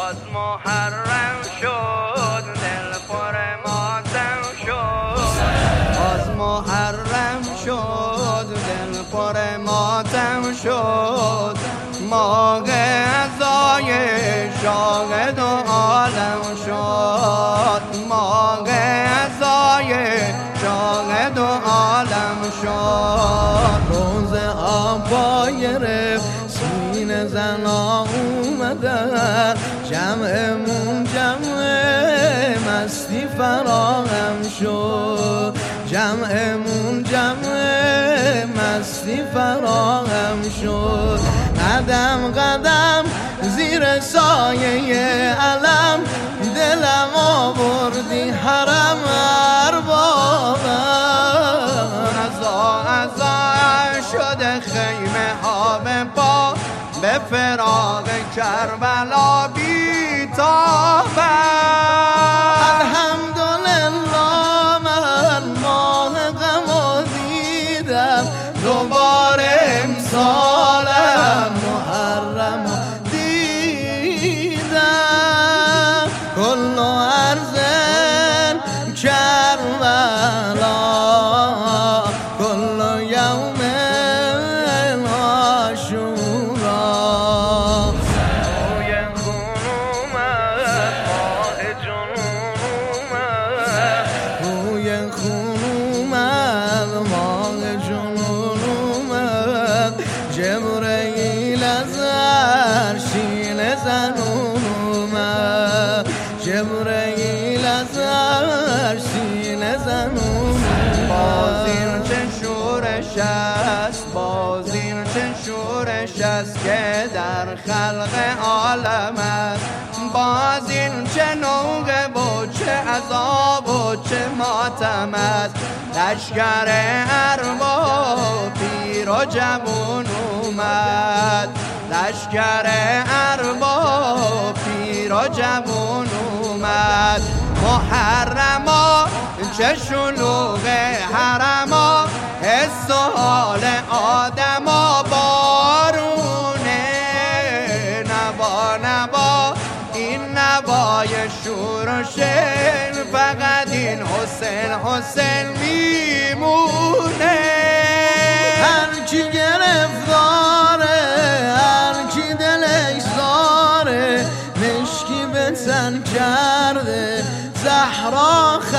باز محرم شد دل پر ماتم شد، باز محرم شد دل پر ماتم شد. ماه عزای شاهد و عالم شد، ماه عزای شاهد و عالم شد. روز آبا گرفت سینه زنا اومدن، جمعمون جمع مستی فراهم شد، جمعمون جمع مستی فراهم شد. قدم قدم زیر سایه علم دلم آوردی حرم اربابم. عزا شده خیمه ها به پا، به فراق کربلا بی‌تابم. الحمدلله من ماه غمو دیدم، دوباره امسالم محرم دیدم. کل ارزن کربلا کل یوم عاشورا. روی خون اومد ماه جنون اومد، روی خون اومد ماه جنون اومد. جبرئیل از عرشین زنون اومد، جبرئیل از عرشین زنون. بازین چه شورش است، بازین چه شورش است که در خلق عالم است. بازین چه نوحه و چه عذاب و چه ماتم است. لشکر ارباب پیر و جوون اومد، لشکر ارباب پیر و جوون اومد. محرما چه شلوغ حرما، حس و حال آدما بارونه. نوا نوا این نوای شور و شعر، فقط این حسین حسین میمونه. هر کی گرفتاره، هر کی دلش زاره، مشکی به تن کرده زهرا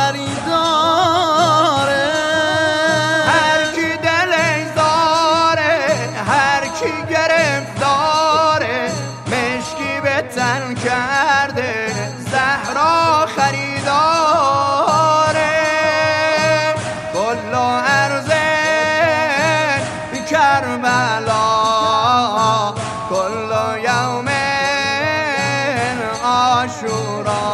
خریداره. هر کی دلش زاره، هر کی گرفتاره، مشکی به تن کرده زهرا خریداره. کل ارزه کربلا کل یوم عاشورا.